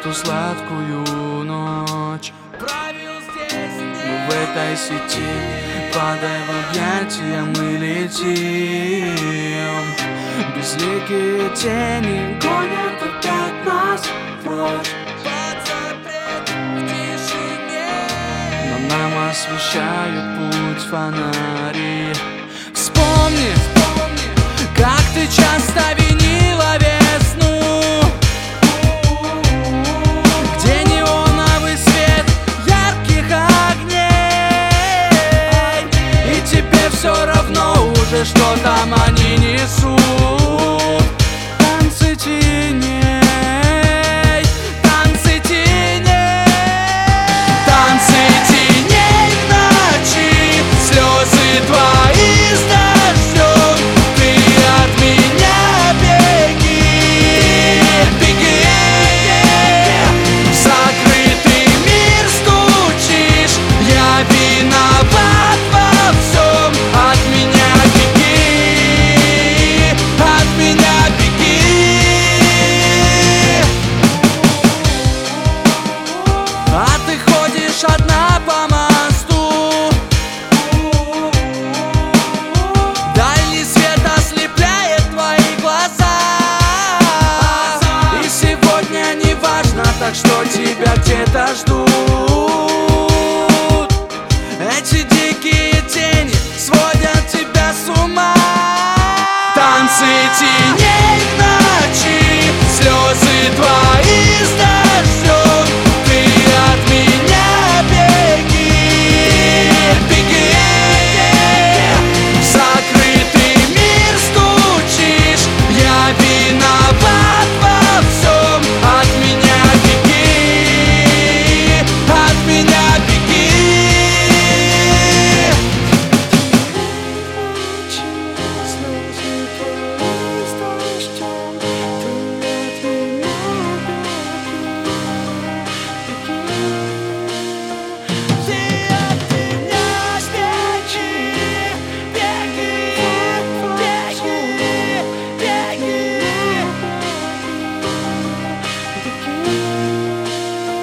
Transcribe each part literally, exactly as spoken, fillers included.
эту сладкую ночь. Правил здесь, мы в этой сети. Падай в объятия, мы летим. Безликие тени гонят опять нас прочь. Под запрет в тишине, но нам освещают путь фонари. Вспомни, вспомни, как ты часто винила весну, где неоновый свет ярких огней, и тебе все равно уже, что там они несут. Танцы теней, танцы теней, танцы теней ночи, слезы твои с дождем. Ты от меня беги, беги, в закрытый мир стучишь. Я виноват во всем, от меня беги, от меня беги. А ты ходишь одна по мосту, дальний свет ослепляет твои глаза. И сегодня не важно, так что тебя где-то ждут. Эти дикие тени сводят тебя с ума. Танцы теней ночи, слезы твои с дождем. Ты от меня беги, беги, в закрытый мир стучишь. Я виноват во всем, от меня беги, от меня беги.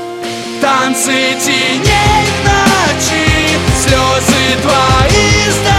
Танцы теней ночи, слезы твои с